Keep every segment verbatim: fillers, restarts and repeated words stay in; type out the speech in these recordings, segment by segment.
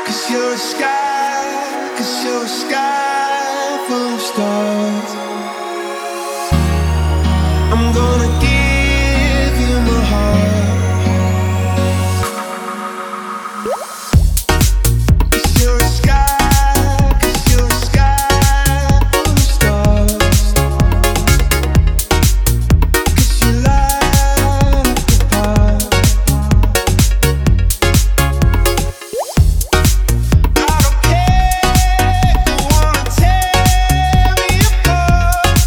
'Cause you're a sky, 'cause you're a sky full of stars. I'm gonna give you my heart. 'Cause you're a sky, 'cause you're a sky full of stars. 'Cause you light up the path. I don't care, you wanna tear me apart.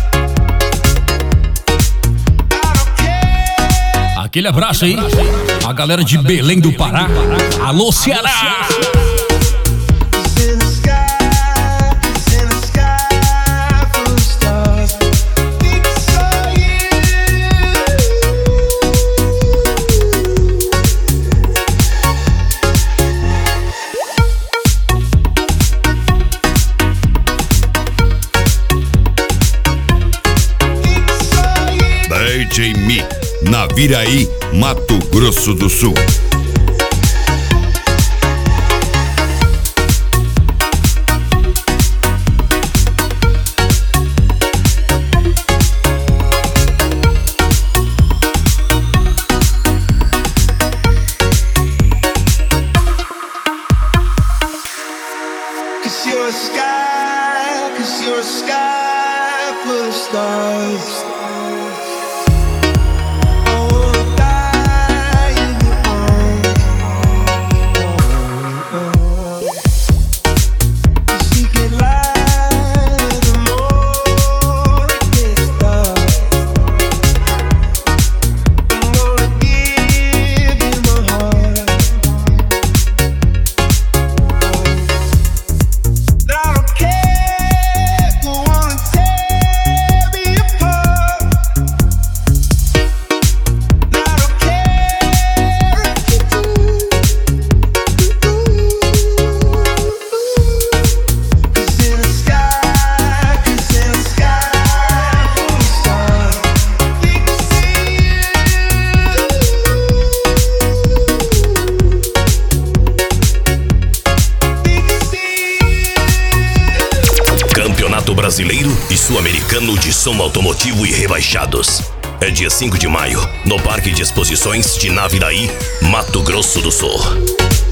I don't care. Aquele abraço aí, a galera de Belém do Pará. Alô, Ceará! It's in the sky, it's in the sky full of stars. Think I saw you. Think I saw you. D J Mi, Naviraí, Mato Grosso do Sul. Cause you're a sky, cause you're a sky full of stars. I wanna die in your arms. 'Cause you get lighter the more it gets dark. I'm gonna give you my heart. I don't care, you wanna tear me apart. I don't care if you do. 'Cause in the sky, 'cause in the sky full of stars, we can see you. We can see you. Campeonato Brasileiro e Sul-Americano de Som Automotivo e Rebaixados. É dia cinco de maio, no Parque de Exposições de Naviraí, Mato Grosso do Sul.